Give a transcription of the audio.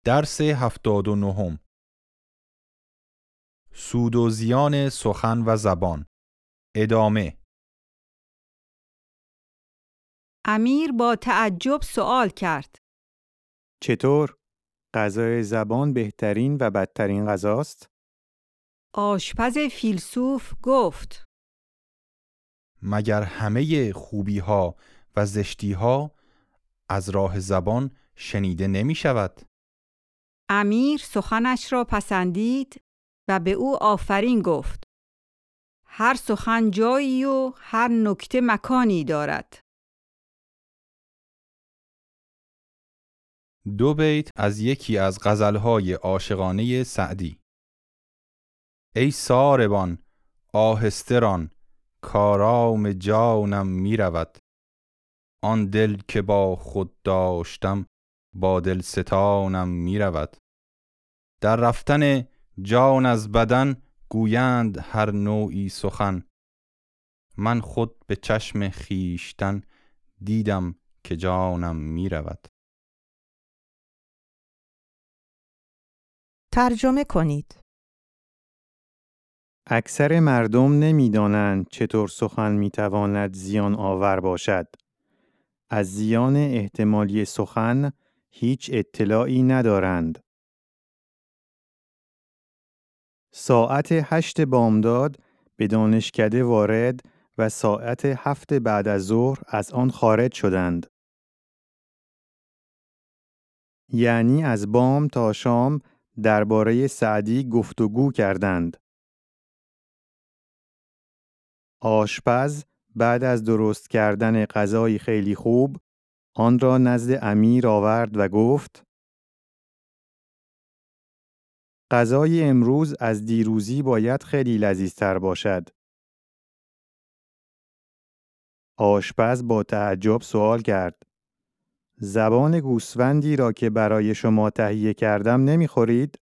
درس 79. سود و زیان سخن و زبان. ادامه. امیر با تعجب سوال کرد. چطور؟ غذای زبان بهترین و بدترین غذاست؟ آشپز فیلسوف گفت: مگر همه خوبی ها و زشتی ها از راه زبان شنیده نمی شود؟ امیر سخنش را پسندید و به او آفرین گفت. هر سخن جایی و هر نکته مکانی دارد. 2 بیت از یکی از غزلهای عاشقانه سعدی. ای ساربان آهسته ران، کآرام جانم می رود. آن دل که با خود داشتم، با دلستانم می رود. در رفتن جان از بدن، گویند هر نوعی سخن. من خود به چشم خویشتن، دیدم که جانم می رود. ترجمه کنید. اکثر مردم نمی‌دانند چطور سخن می‌تواند زیان آور باشد. از زیان احتمالی سخن هیچ اطلاعی ندارند. ساعت 8 بامداد به دانشکده وارد و ساعت 7 بعد از ظهر از آن خارج شدند. یعنی از بام تا شام درباره سعدی گفتگو کردند. آشپز بعد از درست کردن غذای خیلی خوب، آن را نزد امیر آورد و گفت: غذای امروز از دیروزی باید خیلی لذیذتر باشد. آشپز با تعجب سوال کرد: زبان گوسفندی را که برای شما تهیه کردم نمیخورید؟